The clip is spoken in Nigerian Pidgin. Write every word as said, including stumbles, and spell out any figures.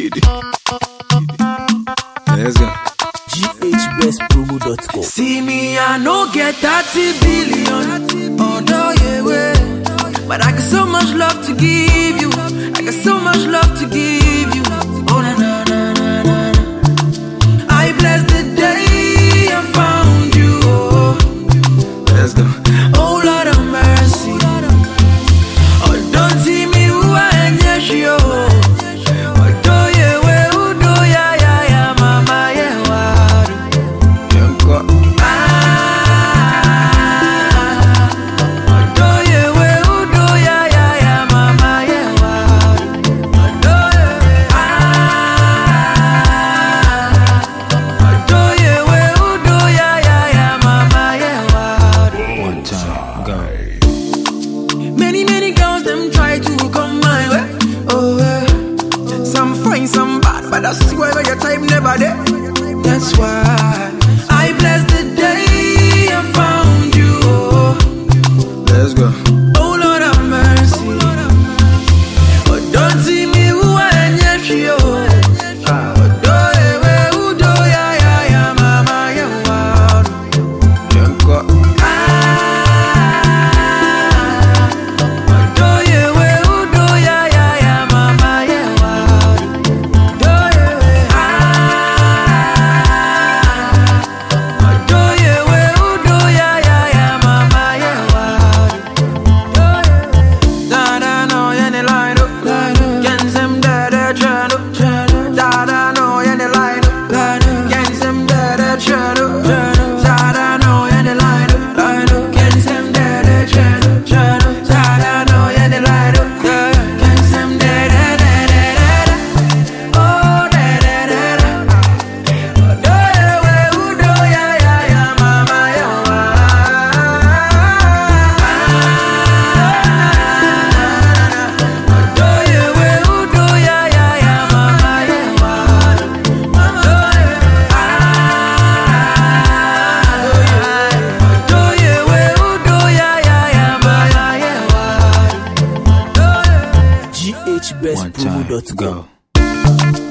Let's go. G H best promo dot com. See me, I no get thirty billion. Although yeah, way. But I got so much love to give you. I got so much love to give you. Oh na na na na na. I bless the day I found you. Oh. Let's go. Oh Lord of mercy. Oh, don't see me who I am, yes, yo. Oh, do you, where, who do ya, ya, ya, mama, yeah, what? Young God. Ah, oh, do you, where, who do ya, ya, ya, mama, yeah, what? Oh, do you, ah, oh, do you, where, who do ya, ya, ya, mama, yeah, what? One time, go. Many, many girls, them try to come my way. Oh, yeah. Some fine, some bad, but I swear that your type never there. That's why I bless the day I found you. Oh, Let's go. oh Lord of mercy. Oh, don't see me who I am, yes, yo. Oh, do you, eh, who do ya, ya, ya, mama, ya, wow. Young God. G H best One promo time, dot com. go.